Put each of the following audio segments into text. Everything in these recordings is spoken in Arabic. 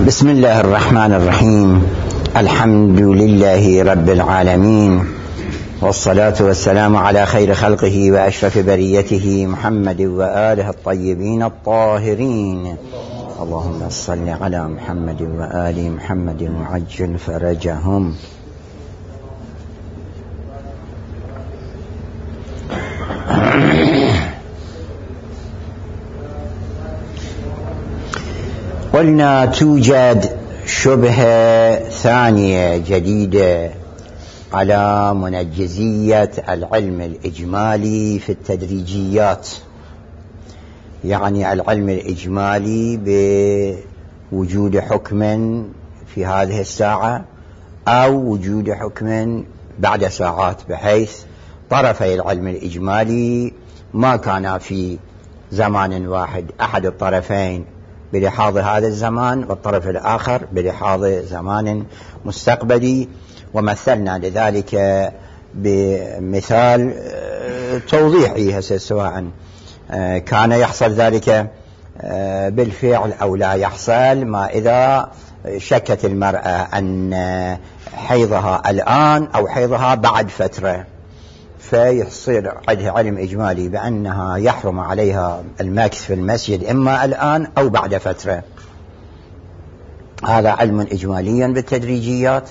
بسم الله الرحمن الرحيم. الحمد لله رب العالمين، والصلاة والسلام على خير خلقه وأشرف بريته محمد وآله الطيبين الطاهرين. اللهم صل على محمد وآل محمد وعجل فرجهم. قلنا توجد شبهة ثانية جديدة على منجزية العلم الإجمالي في التدريجيات، يعني العلم الإجمالي بوجود حكم في هذه الساعة أو وجود حكم بعد ساعات، بحيث طرفي العلم الإجمالي ما كان في زمان واحد، أحد الطرفين بلحاظ هذا الزمان والطرف الآخر بلحاظ زمان مستقبلي. ومثلنا لذلك بمثال توضيحي سواء كان يحصل ذلك بالفعل أو لا يحصل، ما إذا شكت المرأة أن حيضها الآن أو حيضها بعد فترة، فيصير عندها علم إجمالي بأنها يحرم عليها المكث في المسجد إما الآن أو بعد فترة. هذا علم إجماليا بالتدريجيات.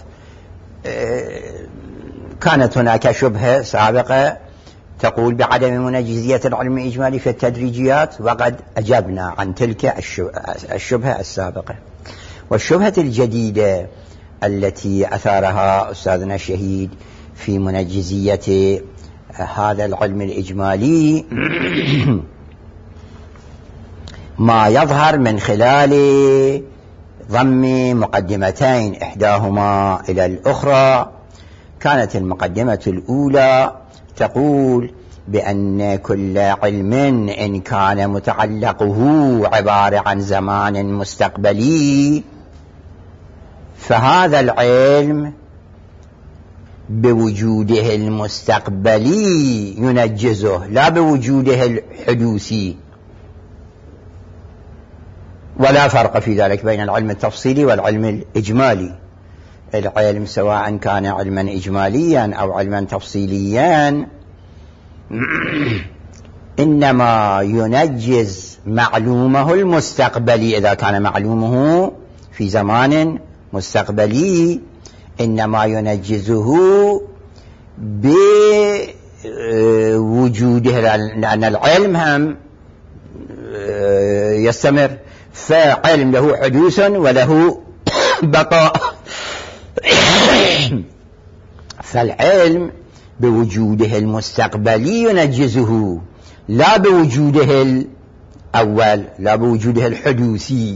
كانت هناك شبهة سابقة تقول بعدم منجزية العلم الإجمالي في التدريجيات، وقد أجبنا عن تلك الشبهة السابقة. والشبهة الجديدة التي أثارها أستاذنا الشهيد في منجزية هذا العلم الإجمالي ما يظهر من خلال ضم مقدمتين إحداهما إلى الأخرى. كانت المقدمة الأولى تقول بأن كل علم إن كان متعلقه عبارة عن زمان مستقبلي، فهذا العلم بوجوده المستقبلي ينجزه، لا بوجوده الحدوثي. ولا فرق في ذلك بين العلم التفصيلي والعلم الإجمالي. العلم سواء كان علما إجماليا أو علما تفصيليا إنما ينجز معلومه المستقبلي. إذا كان معلومه في زمان مستقبلي إنما ينجزه بوجوده، لأن العلم هم يستمر، فعلم له حدوث وله بقاء. فالعلم بوجوده المستقبلي ينجزه، لا بوجوده الأول، لا بوجوده الحدوثي.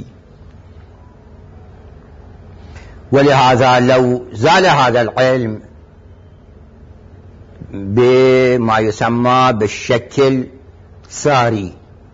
ولهذا لو زال هذا العلم بما يسمى بالشك الساري،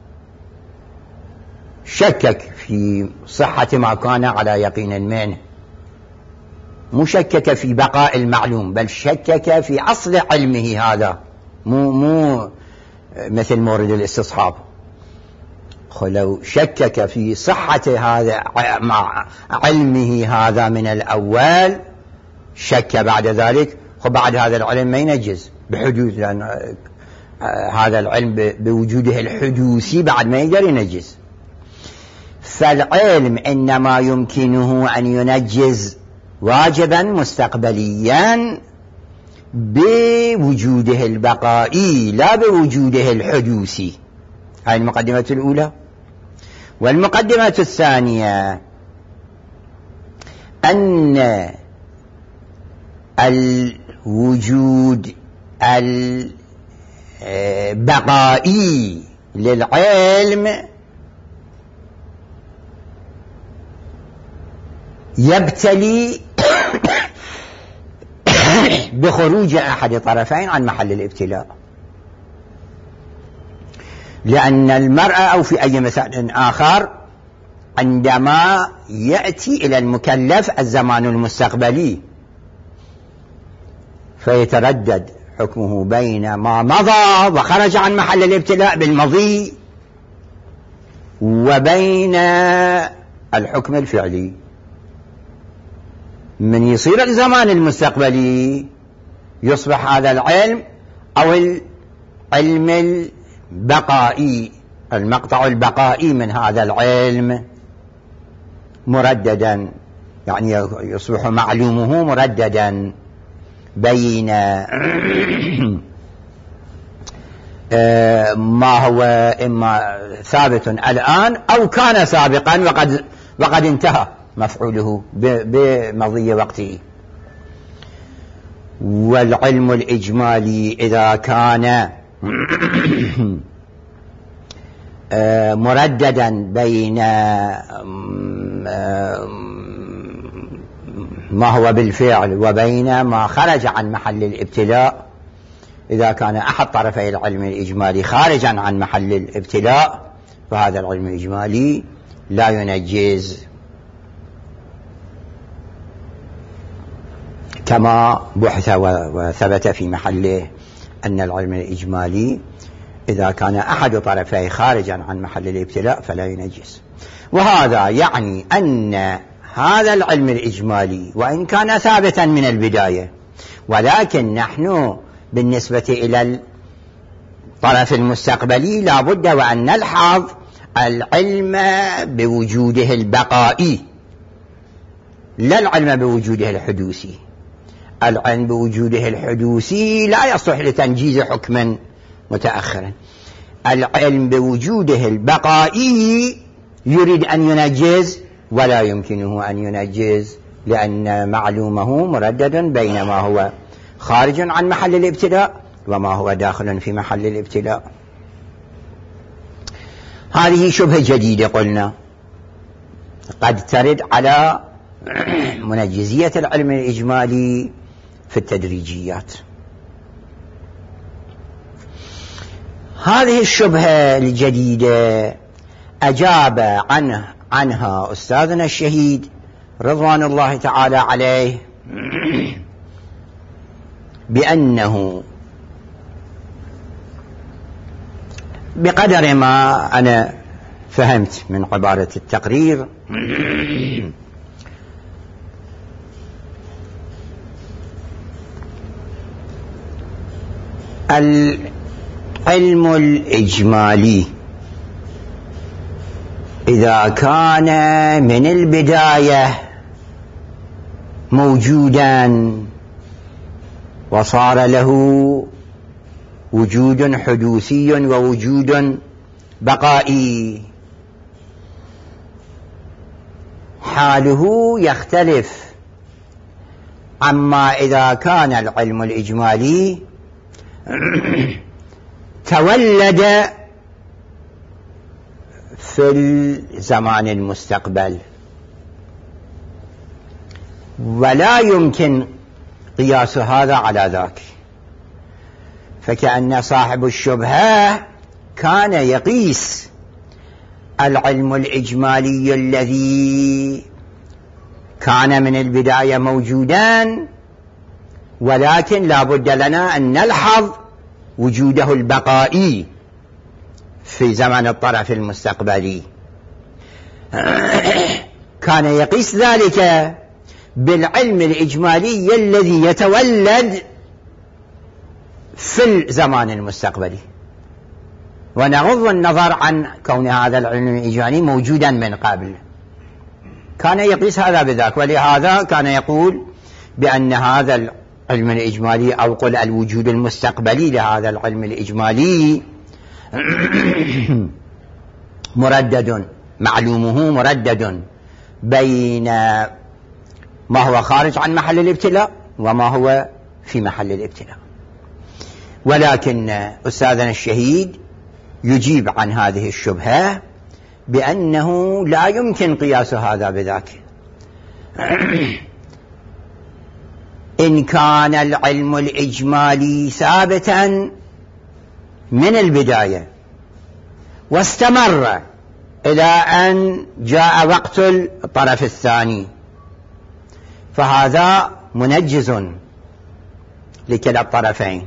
شكك في صحة ما كان على يقين منه، مو شكك في بقاء المعلوم، بل شكك في أصل علمه هذا، مو مثل مورد الاستصحاب. لو شكك في صحة هذا مع علمه هذا من الأول، شك بعد ذلك، وبعد هذا العلم ما ينجز بحدوث، لأن هذا العلم بوجوده الحدوثي بعد ما يقدر ينجز. فالعلم إنما يمكنه أن ينجز واجبا مستقبليا بوجوده البقائي، لا بوجوده الحدوثي. هذه المقدمة الأولى. والمقدمة الثانية أن الوجود البقائي للعلم يبتلي بخروج أحد طرفين عن محل الابتلاء، لأن المرأة أو في أي مثال آخر عندما يأتي إلى المكلف الزمان المستقبلي فيتردد حكمه بين ما مضى وخرج عن محل الابتلاء بالمضي وبين الحكم الفعلي من يصير الزمان المستقبلي يصبح هذا العلم أو العلم البقائي، المقطع البقائي من هذا العلم مرددا، يعني يصبح معلومه مرددا بين ما هو إما ثابت الآن أو كان سابقا وقد انتهى مفعوله بمضي وقته. والعلم الإجمالي إذا كان مرددا بين ما هو بالفعل وبين ما خرج عن محل الابتلاء، إذا كان أحد طرفي العلم الإجمالي خارجا عن محل الابتلاء فهذا العلم الإجمالي لا ينجز، كما بحث وثبت في محله أن العلم الإجمالي إذا كان أحد طرفيه خارجا عن محل الابتلاء فلا ينجز. وهذا يعني أن هذا العلم الإجمالي وإن كان ثابتا من البداية، ولكن نحن بالنسبة إلى الطرف المستقبلي لا بد وأن نلحظ العلم بوجوده البقائي لا العلم بوجوده الحدوثي. العلم بوجوده الحدوثي لا يصلح لتنجيز حكما متأخرا، العلم بوجوده البقائي يريد أن ينجز ولا يمكنه أن ينجز، لأن معلومه مردد بين ما هو خارج عن محل الابتلاء وما هو داخل في محل الابتلاء. هذه شبهة جديدة قلنا قد ترد على منجزية العلم الإجمالي في التدريجيات. هذه الشبهة الجديدة أجاب عنها أستاذنا الشهيد رضوان الله تعالى عليه بأنه بقدر ما أنا فهمت من عبارة التقرير العلم الإجمالي إذا كان من البداية موجودا وصار له وجود حدوثي ووجود بقائي، حاله يختلف عما إذا كان العلم الإجمالي تولد في الزمان المستقبل، ولا يمكن قياس هذا على ذاك. فكأن صاحب الشبهة كان يقيس العلم الإجمالي الذي كان من البداية موجودا، ولكن لا بد لنا أن نلحظ وجوده البقائي في زمن الطرف المستقبلي. كان يقيس ذلك بالعلم الإجمالي الذي يتولد في الزمان المستقبلي، ونغض النظر عن كون هذا العلم الإجمالي موجودا من قبل. كان يقيس هذا بذاك، ولهذا كان يقول بأن هذا العلم الإجمالي أو قل الوجود المستقبلي لهذا العلم الإجمالي مردد، معلومه مردد بين ما هو خارج عن محل الابتلاء وما هو في محل الابتلاء. ولكن أستاذنا الشهيد يجيب عن هذه الشبهة بأنه لا يمكن قياس هذا بذاك. إن كان العلم الإجمالي ثابتا من البداية واستمر إلى أن جاء وقت الطرف الثاني فهذا منجز لكلا الطرفين،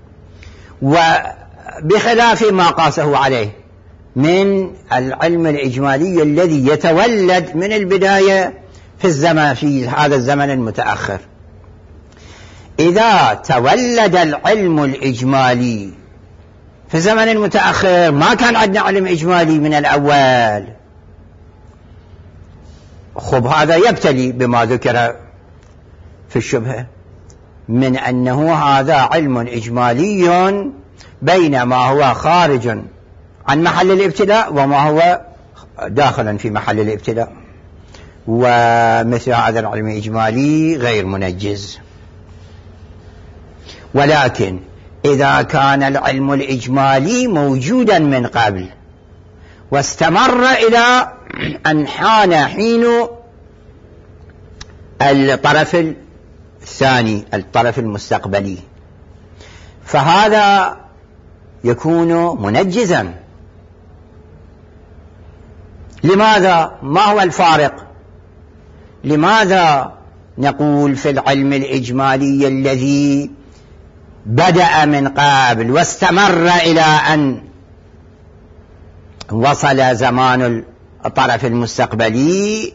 وبخلاف ما قاسه عليه من العلم الإجمالي الذي يتولد من البداية في هذا الزمن المتأخر. إذا تولد العلم الإجمالي في الزمن المتأخر، ما كان عندنا علم إجمالي من الأول، خب هذا يبتلي بما ذكر في الشبهة من أنه هذا علم إجمالي بين ما هو خارج عن محل الابتلاء وما هو داخلا في محل الابتلاء، ومثل هذا العلم الإجمالي غير منجز. ولكن إذا كان العلم الإجمالي موجودا من قبل واستمر إلى أن حان حين الطرف الثاني، الطرف المستقبلي، فهذا يكون منجزا. لماذا؟ ما هو الفارق؟ لماذا نقول في العلم الإجمالي الذي بدأ من قبل واستمر إلى أن وصل زمان الطرف المستقبلي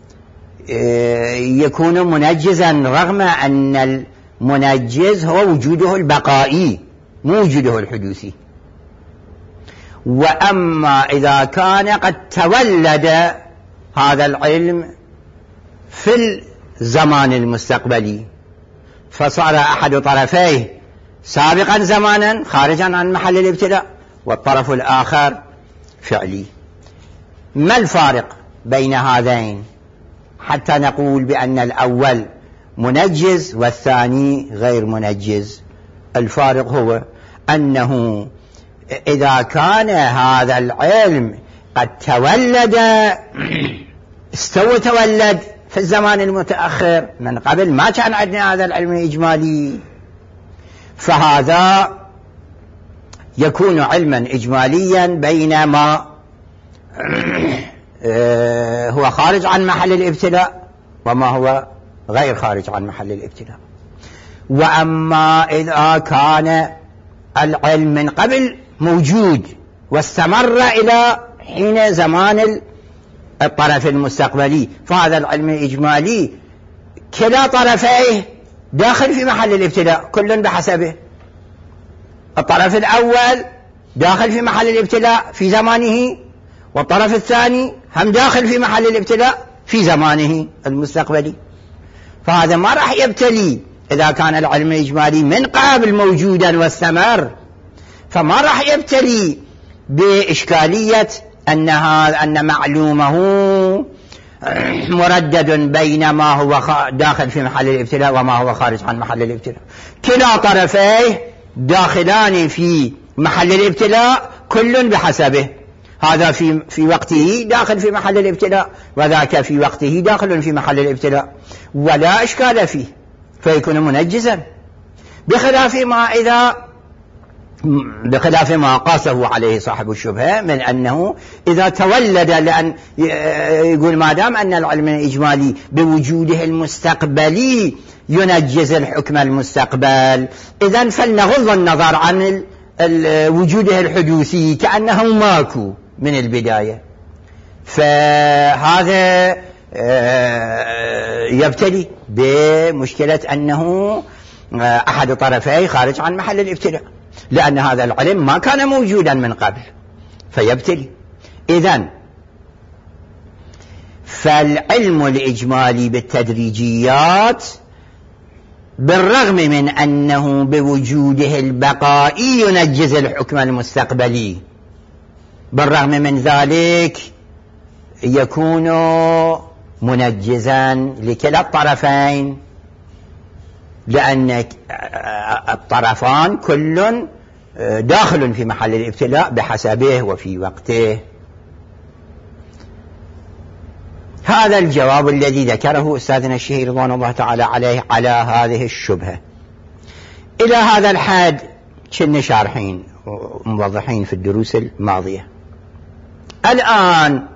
يكون منجزا، رغم أن المنجز هو وجوده البقائي مو وجوده الحدوثي؟ وأما إذا كان قد تولد هذا العلم في الزمان المستقبلي فصار أحد طرفيه سابقا زمانا خارجا عن محل الابتلاء والطرف الآخر فعلي، ما الفارق بين هذين حتى نقول بأن الأول منجز والثاني غير منجز؟ الفارق هو أنه إذا كان هذا العلم قد تولد في الزمان المتأخر من قبل، ما كان عندنا هذا العلم الإجمالي، فهذا يكون علما إجماليا بينما هو خارج عن محل الابتلاء وما هو غير خارج عن محل الابتلاء. وأما إذا كان العلم من قبل موجود واستمر إلى حين زمان الطرف المستقبلي، فهذا العلم الإجمالي كلا طرفيه داخل في محل الابتلاء كل بحسبه. الطرف الأول داخل في محل الابتلاء في زمانه، والطرف الثاني هم داخل في محل الابتلاء في زمانه المستقبلي، فهذا ما راح يبتلي. إذا كان العلم الإجمالي من قبل موجودا واستمر فما راح يبتلي بإشكالية أن معلومه مردد بين ما هو داخل في محل الابتلاء وما هو خارج عن محل الابتلاء. كلا طرفيه داخلان في محل الابتلاء كل بحسبه، هذا في وقته داخل في محل الابتلاء وذاك في وقته داخل في محل الابتلاء، ولا إشكال فيه، فيكون منجزا، بخلاف ما قاسه عليه صاحب الشبهة من أنه إذا تولد، لأن يقول ما دام أن العلم الإجمالي بوجوده المستقبلي ينجز الحكم المستقبل، إذن فلنغض النظر عن وجوده الحدوثي كأنه ماكو من البداية، فهذا يبتلي بمشكلة أنه أحد طرفيه خارج عن محل الابتلاء، لأن هذا العلم ما كان موجودا من قبل فيبتلي. إذن فالعلم الإجمالي بالتدريجيات بالرغم من أنه بوجوده البقائي ينجز الحكم المستقبلي، بالرغم من ذلك يكون منجزا لكلا الطرفين، لأن الطرفان كل داخل في محل الابتلاء بحسبه وفي وقته. هذا الجواب الذي ذكره أستاذنا الشهير رضوان الله تعالى عليه على هذه الشبهة. إلى هذا الحد كنا شارحين وموضحين في الدروس الماضية. الآن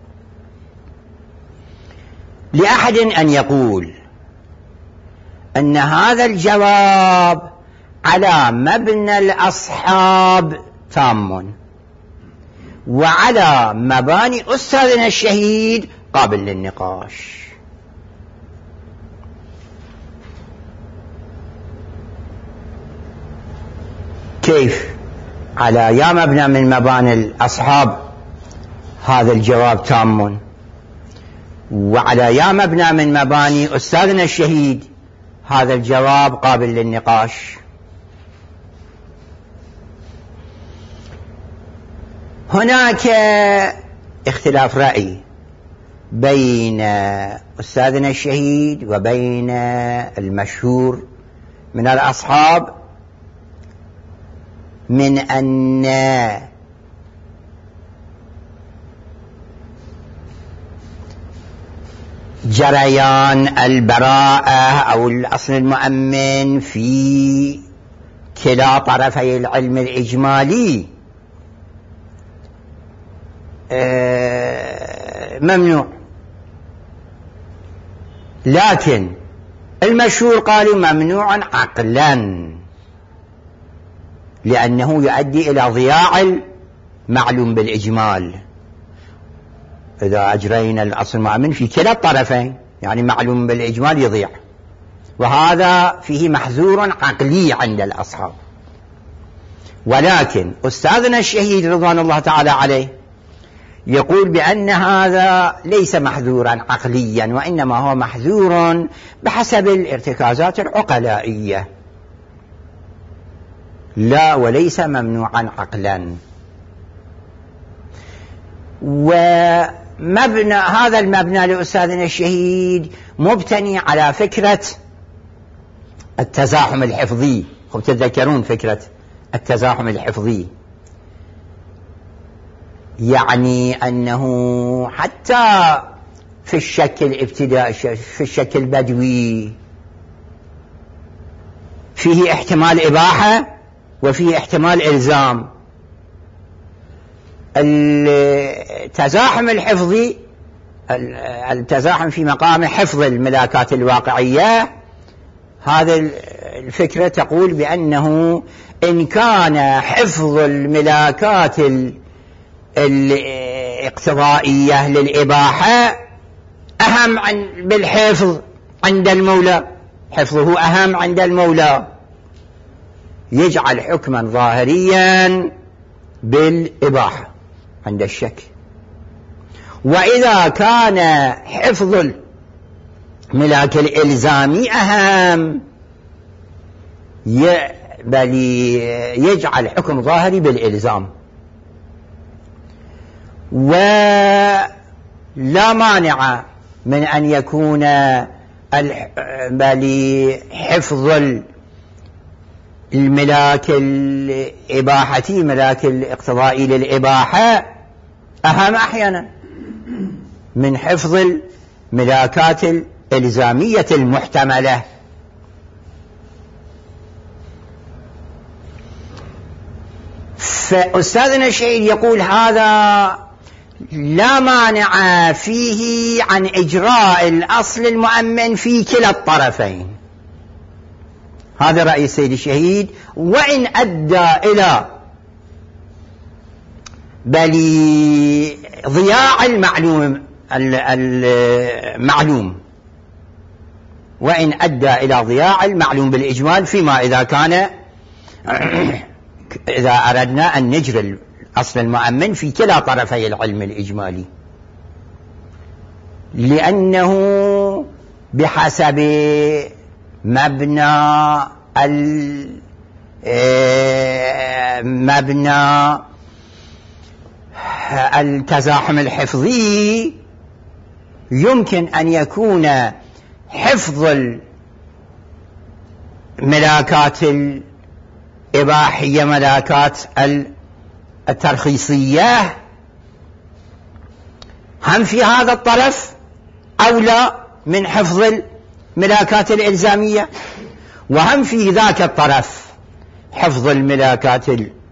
لأحد أن يقول أن هذا الجواب على مبنى الأصحاب تام وعلى مباني أستاذنا الشهيد قابل للنقاش، كيف على يا مبنى من مباني الأصحاب هذا الجواب تام، وعلى يا مبنى من مباني أستاذنا الشهيد هذا الجواب قابل للنقاش. هناك اختلاف رأي بين أستاذنا الشهيد وبين المشهور من الأصحاب من أن جريان البراءة أو الأصل المؤمن في كلا طرفي العلم الإجمالي ممنوع، لكن المشهور قالوا ممنوعا عقلا لأنه يؤدي إلى ضياع المعلوم بالإجمال. إذا أجرينا الأصل المؤمن في كلا الطرفين يعني معلوم بالإجمال يضيع، وهذا فيه محذور عقلي عند الأصحاب. ولكن أستاذنا الشهيد رضوان الله تعالى عليه يقول بأن هذا ليس محذورا عقليا، وإنما هو محذور بحسب الارتكازات العقلائية، لا وليس ممنوعا عقلا. ومبنى هذا المبنى لأستاذنا الشهيد مبتني على فكرة التزاحم الحفظي. تتذكرون فكرة التزاحم الحفظي، يعني أنه حتى في الشكل الابتدائي في الشكل البدوي فيه احتمال إباحة وفيه احتمال إلزام. التزاحم الحفظي التزاحم في مقام حفظ الملاكات الواقعية، هذه الفكرة تقول بأنه إن كان حفظ الملاكات الاقتضائية للإباحة أهم بالحفظ عند المولى، حفظه أهم عند المولى، يجعل حكما ظاهريا بالإباحة عند الشك. وإذا كان حفظ الملاك الإلزامي أهم بل يجعل حكم ظاهري بالإلزام. ولا مانع من أن يكون بل حفظ الملاك الإباحتي ملاك الاقتضائي للإباحة أهم أحيانا من حفظ الملاكات الإلزامية المحتملة. فأستاذنا الشهيد يقول هذا لا مانع فيه عن إجراء الأصل المؤمن في كلا الطرفين. هذا رأي السيد الشهيد، وإن أدى إلى بل ضياع المعلوم وإن أدى إلى ضياع المعلوم بالإجمال، فيما إذا كان إذا أردنا أن نجري الأصل المؤمن في كلا طرفي العلم الإجمالي، لأنه بحسب مبنى التزاحم الحفظي يمكن أن يكون حفظ الملاكات الإباحية ملاكات الترخيصية هم في هذا الطرف أولى من حفظ الملاكات الإلزامية، وهم في ذاك الطرف حفظ الملاكات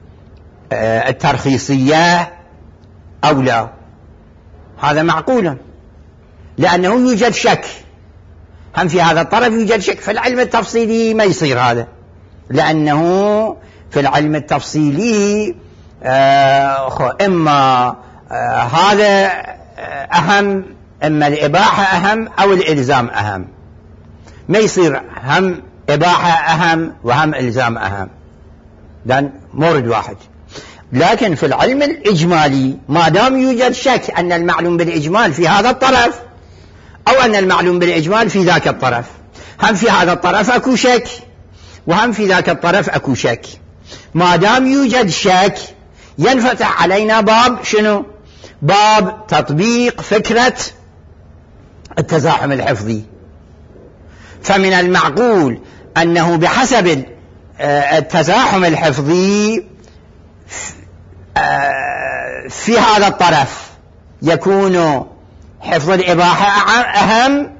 الترخيصية أولى. هذا معقول لأنه يوجد شك، هم في هذا الطرف يوجد شك. في العلم التفصيلي ما يصير هذا، لأنه في العلم التفصيلي إما هذا أهم، إما الإباحة أهم أو الإلزام أهم. ما يصير هم إباحة أهم وهم إلزام أهم، لأن مورد واحد. لكن في العلم الإجمالي ما دام يوجد شك أن المعلوم بالإجمال في هذا الطرف أو أن المعلوم بالإجمال في ذاك الطرف، هم في هذا الطرف أكو شك وهم في ذاك الطرف أكو شك، ما دام يوجد شك ينفتح علينا باب شنو؟ باب تطبيق فكرة التزاحم الحفظي. فمن المعقول أنه بحسب التزاحم الحفظي في هذا الطرف يكون حفظ الإباحة أهم،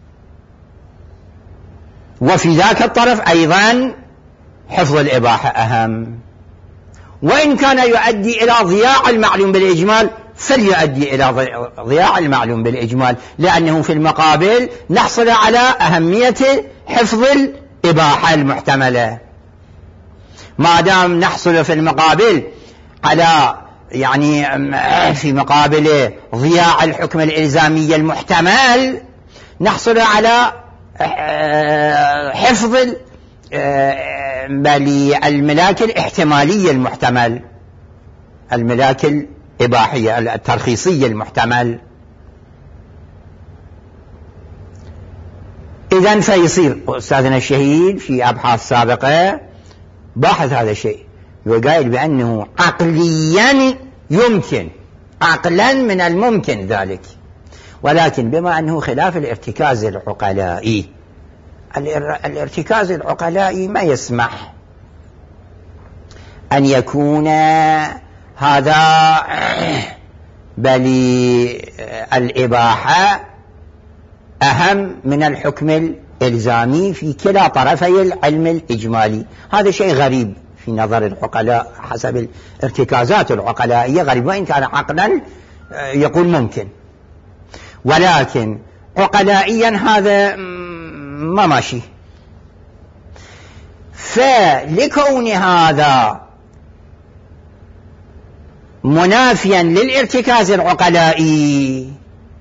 وفي ذاك الطرف أيضا حفظ الإباحة أهم. وإن كان يؤدي إلى ضياع المعلوم بالإجمال فليؤدي إلى ضياع المعلوم بالإجمال، لأنه في المقابل نحصل على أهمية حفظ الإباحة المحتملة. ما دام نحصل في المقابل على يعني في مقابل ضياع الحكم الإلزامي المحتمل نحصل على حفظ الملاك الاحتمالية المحتمل، الملاك الإباحية الترخيصية المحتمل. إذن فيصير أستاذنا الشهيد في أبحاث سابقة باحث هذا الشيء، وقائل بأنه عقليا يمكن، عقلا من الممكن ذلك، ولكن بما أنه خلاف الارتكاز العقلائي، الارتكاز العقلائي ما يسمح أن يكون هذا بل الإباحة أهم من الحكم الإلزامي في كلا طرفي العلم الإجمالي. هذا شيء غريب في نظر العقلاء حسب الارتكازات العقلائية، غريب، وإن كان عقلا يقول ممكن، ولكن عقلائيا هذا ما ماشي. فلكون هذا منافيا للارتكاز العقلائي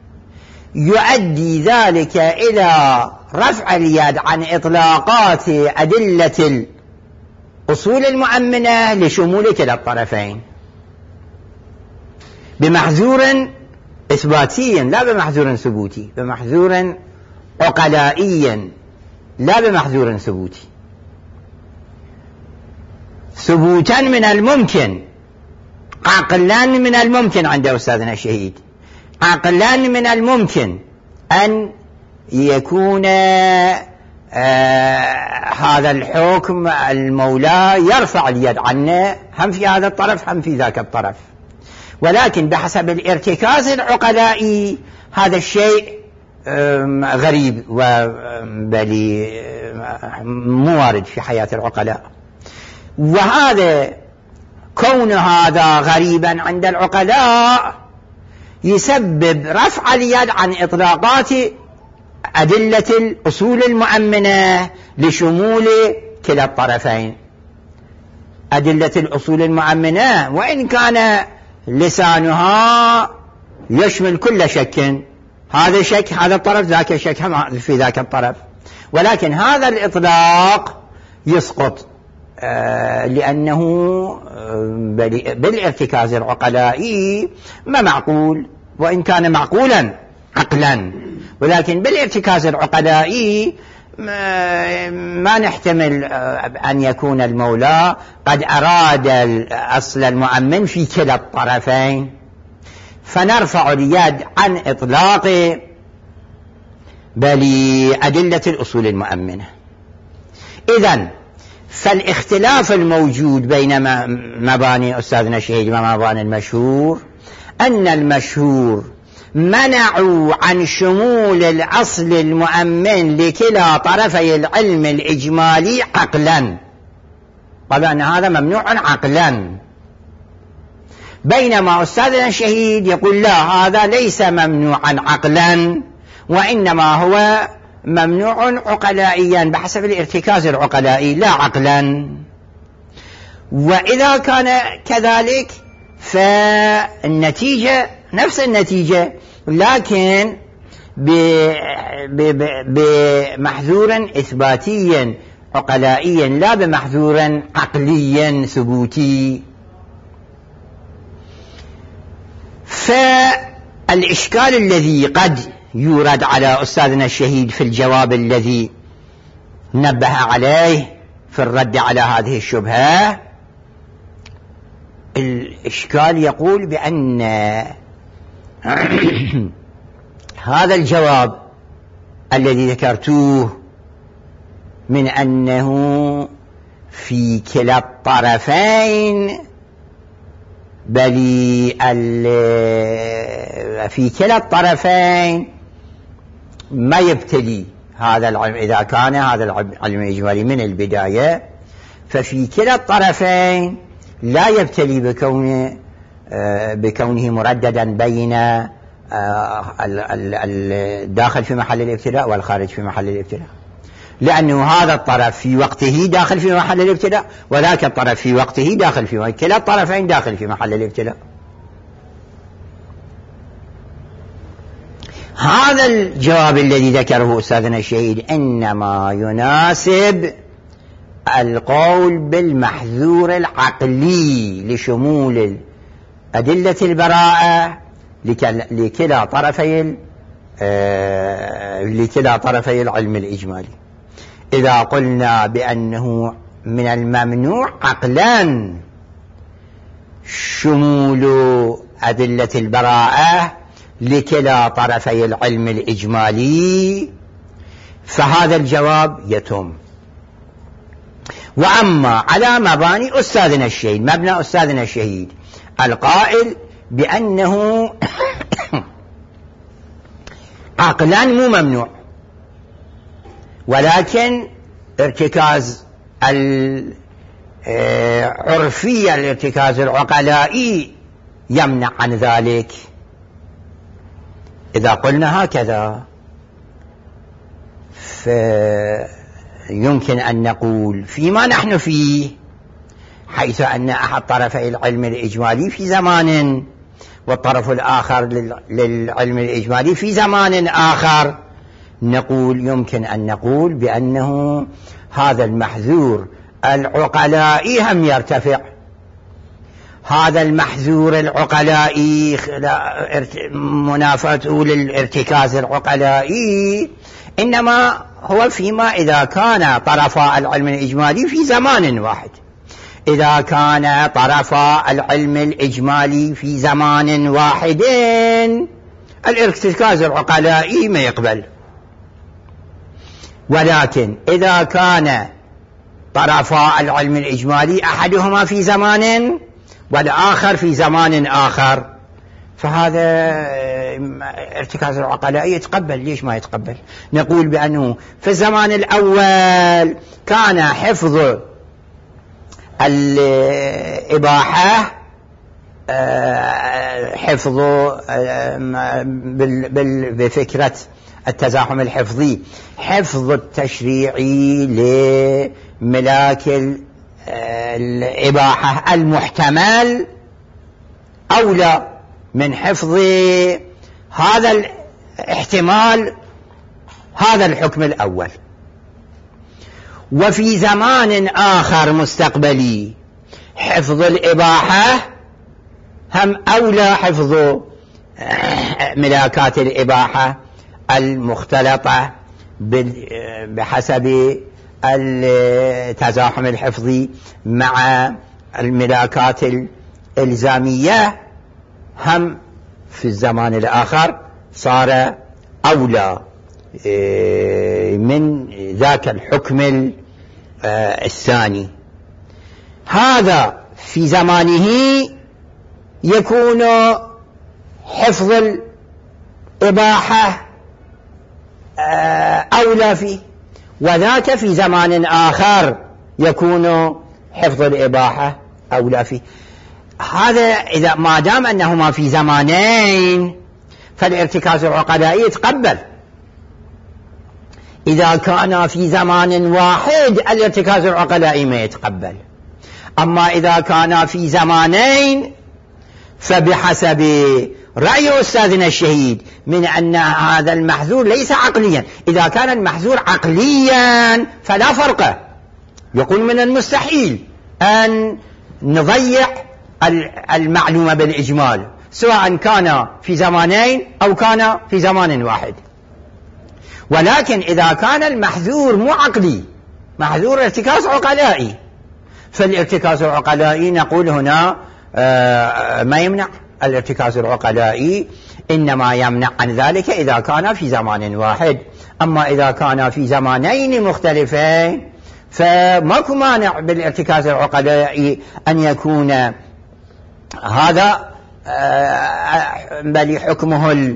يؤدي ذلك إلى رفع اليد عن إطلاقات أدلة الأصول المؤمنة لشمول كلا الطرفين بمحذور إثباتي لا بمحذور ثبوتي، بمحذور عقلائي لا بمحذور ثبوتي. ثبوتا من الممكن، عقلا من الممكن عند أستاذنا الشهيد، عقلا من الممكن أن يكون هذا الحكم المولى يرفع اليد عنه هم في هذا الطرف هم في ذاك الطرف، ولكن بحسب الارتكاز العقلائي هذا الشيء غريب وبل مو وارد في حياة العقلاء. وهذا كون هذا غريبا عند العقلاء يسبب رفع اليد عن إطلاقات أدلة الأصول المؤمنة لشمول كلا الطرفين. أدلة الأصول المؤمنة وإن كان لسانها يشمل كل شك، هذا شك هذا الطرف، ذاك شك في ذاك الطرف، ولكن هذا الإطلاق يسقط لأنه بالارتكاز العقلائي ما معقول، وإن كان معقولا عقلا، ولكن بالارتكاز العقلائي ما نحتمل أن يكون المولى قد أراد الأصل المؤمن في كلا الطرفين، فنرفع اليد عن إطلاق أدلة الأصول المؤمنة. إذن فالاختلاف الموجود بين مباني أستاذنا الشهيد ومباني المشهور أن المشهور منعوا عن شمول الأصل المؤمن لكلا طرفي العلم الإجمالي عقلا، قالوا أن هذا ممنوع عقلا، بينما أستاذنا الشهيد يقول لا، هذا ليس ممنوعا عقلا وإنما هو ممنوع عقلائيا بحسب الارتكاز العقلائي لا عقلا. وإذا كان كذلك فالنتيجة نفس النتيجة، لكن بمحذور إثباتي عقلائيا لا بمحذور عقلي ثبوتي. فالإشكال الذي قد يورد على أستاذنا الشهيد في الجواب الذي نبه عليه في الرد على هذه الشبهة، الإشكال يقول بأن هذا الجواب الذي ذكرتوه من أنه في كلا الطرفين، بل في كلا الطرفين ما يبتلي هذا العلم إذا كان هذا العلم الإجمالي من البداية، ففي كلا الطرفين لا يبتلي بكونه مرددا بين الداخل في محل الابتلاء والخارج في محل الابتلاء، لأنه هذا الطرف في وقته داخل في محل الابتلاء، وذاك الطرف في وقته داخل في كلا الطرفين داخل في محل الابتلاء. هذا الجواب الذي ذكره أستاذنا الشهيد إنما يناسب القول بالمحذور العقلي لشمول أدلة البراءة لكلا طرفي العلم الإجمالي. إذا قلنا بأنه من الممنوع عقلا شمول أدلة البراءة لكلا طرفي العلم الإجمالي، فهذا الجواب يتم. وأما على مباني أستاذنا الشهيد، مبنى أستاذنا الشهيد القائل بأنه عقلا مو ممنوع، ولكن ارتكاز العرفية الارتكاز العقلائي يمنع عن ذلك. إذا قلنا هكذا فيمكن أن نقول فيما نحن فيه، حيث أن أحد طرفي العلم الإجمالي في زمان والطرف الآخر للعلم الإجمالي في زمان آخر، نقول يمكن أن نقول بأنه هذا المحذور العقلائي هم يرتفع. هذا المحذور العقلائي منافاته للارتكاز العقلائي إنما هو فيما إذا كان طرفا العلم الإجمالي في زمان واحد. إذا كان طرفا العلم الإجمالي في زمان واحد الارتكاز العقلائي ما يقبل، ولكن إذا كان طرفا العلم الإجمالي أحدهما في زمان والآخر في زمان آخر، فهذا ارتكاز العقلائي يتقبل. ليش ما يتقبل؟ نقول بأنه في الزمان الأول كان حفظ الإباحة حفظ بفكرة التزاحم الحفظي، حفظ التشريعي لملاك الإباحة المحتمل أولى من حفظ هذا الاحتمال هذا الحكم الأول. وفي زمان آخر مستقبلي حفظ الإباحة هم أولى حفظ ملاكات الإباحة المختلطة بحسب التزاحم الحفظي مع الملاكات الإلزامية، هم في الزمان الآخر صار أولى من ذاك الحكم الثاني. هذا في زمانه يكون حفظ الإباحة أولى فيه، وذاك في زمان آخر يكون حفظ الإباحة أولى فيه. هذا إذا ما دام أنهما في زمانين فالارتكاز العقلائي يتقبل. إذا كان في زمان واحد الارتكاز العقلائي ما يتقبل. أما إذا كان في زمانين فبحسب رأي أستاذنا الشهيد من أن هذا المحذور ليس عقليا. إذا كان المحذور عقليا فلا فرق يقول من المستحيل أن نضيع المعلومة بالإجمال سواء كان في زمانين أو كان في زمان واحد. ولكن إذا كان المحذور مو عقلي، محذور ارتكاز عقلائي، فالارتكاز العقلائي نقول هنا ما يمنع. الارتكاز العقلائي إنما يمنع عن ذلك إذا كان في زمان واحد. أما إذا كان في زمانين مختلفين فماكو مانع بالارتكاز العقلائي أن يكون هذا بل حكمه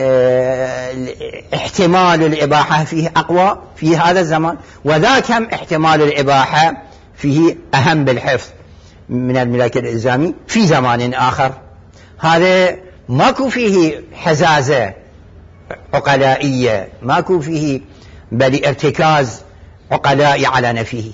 احتمال الإباحة فيه أقوى في هذا الزمان، وذاك هم احتمال الإباحة فيه أهم بالحفظ من الملاك الإلزامي في زمان آخر. هذا ماكو فيه حزازة عقلائية، ماكو فيه بل ارتكاز عقلائي على نفيه.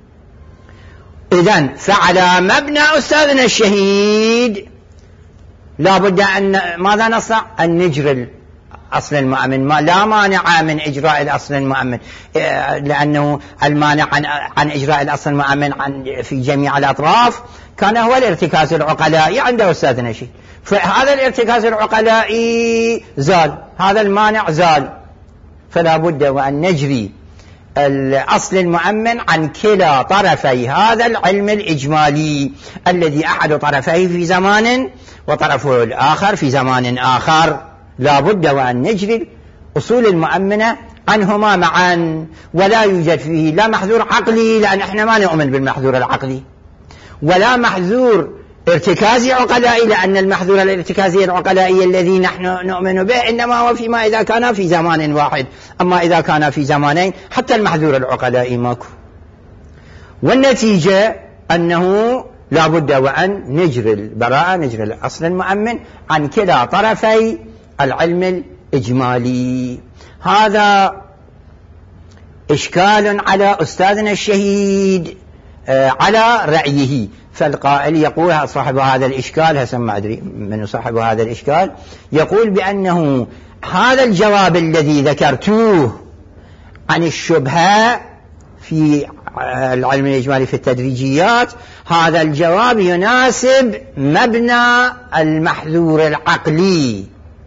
إذن فعلى مبنى أستاذنا الشهيد لا بد أن ماذا نصنع؟ أن نجري أصل المؤمن. لا مانع من إجراء الأصل المؤمن، لأنه المانع عن إجراء الأصل المؤمن في جميع الأطراف كان هو الارتكاز العقلائي عند أستاذنا الشهيد. فهذا الارتكاز العقلائي زال، هذا المانع زال، فلا بد وأن نجري الأصل المؤمن عن كلا طرفي هذا العلم الإجمالي الذي أحد طرفيه في زمان وطرفه الآخر في زمان آخر. لا بد وأن نجري أصول المؤمنة عنهما معا، ولا يوجد فيه لا محذور عقلي، لأن احنا ما نؤمن بالمحذور العقلي، ولا محذور ارتكازي عقلائي، لأن المحذور الارتكازي العقلائي الذي نحن نؤمن به إنما هو فيما إذا كان في زمان واحد. أما إذا كان في زمانين حتى المحذور العقلائي ماكو. والنتيجة أنه لا بد وأن نجري البراءة، نجري الأصل المؤمن عن كلا طرفي العلم الإجمالي. هذا إشكال على أستاذنا الشهيد على رأيه. فالقائل يقول صاحب هذا الإشكال، هسه ما أدري من صاحب هذا الإشكال، يقول بأنه هذا الجواب الذي ذكرتوه عن الشبهة في العلم الإجمالي في التدريجيات، هذا الجواب يناسب مبنى المحذور العقلي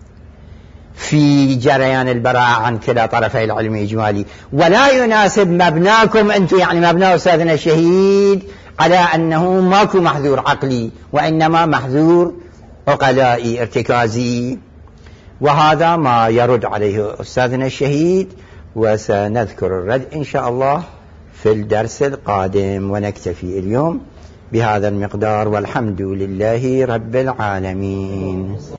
في جريان البراءة عن كلا طرفي العلم الإجمالي، ولا يناسب مبناكم أنتم، يعني مبنى أستاذنا الشهيد على أنه ماكو محذور عقلي وإنما محذور عقلائي ارتكازي. وهذا ما يرد عليه أستاذنا الشهيد، وسنذكر الرد إن شاء الله في الدرس القادم. ونكتفي اليوم بهذا المقدار، والحمد لله رب العالمين.